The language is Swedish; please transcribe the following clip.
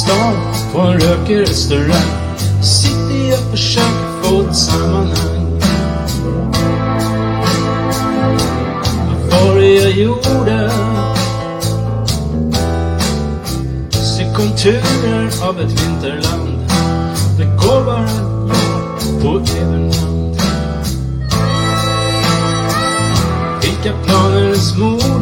stan på en rökig restaurang. Sitter jag och försöker få ett sammanhang. Vad var det jag gjorde? Se konturer av ett vinterland. Det går bara jag på Everland. Vilka planer är små